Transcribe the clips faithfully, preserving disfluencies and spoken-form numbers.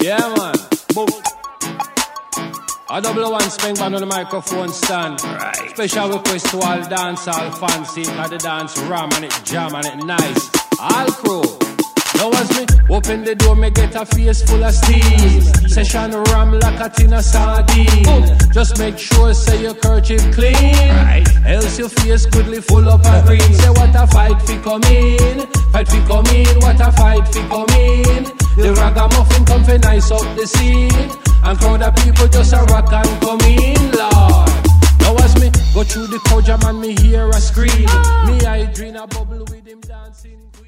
Yeah, man. Boom. A double one spring band on the microphone stand. Right. Special request to all dance, all fancy. Like the dance ram and it jam and it nice. All crew. Now as me open the door, me get a face full of steam. Session ram like a tin of sardine. Just make sure say your kerchief clean, right. Else your face goodly full up of green. Say what a fight fi come in, fight fi come in, what a fight fi come in. The ragamuffin come fi nice up the scene, and crowd of people just a rock and come in, Lord. Now as me go through the crowd, jam and me hear a scream. Me I dream a bubble with him dancing queen.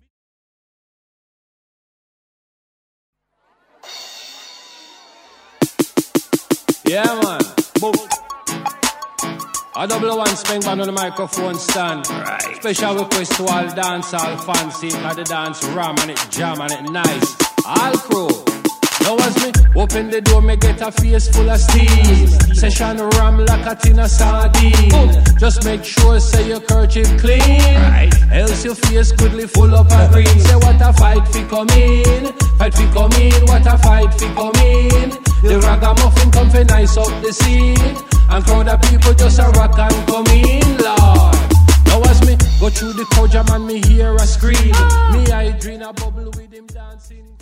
Yeah, man. Boom. A double one spring band on the microphone stand. Right. Special request to all dance, all fancy. Like the dance ram and it jam and it nice. All crew. Now as me open the door, me get a face full of steam. Session ram like a tin of sardine. Just make sure say your kerchief clean, right. Else your face goodly full up of green. Say what a fight fi come in, fight fi come in, what a fight fi come in. The ragamuffin come fi nice up the scene, and crowd of people just a rock and come in, Lord. Now as me go through the crowd, jam and me hear a scream. Me I dream a bubble with him dancing.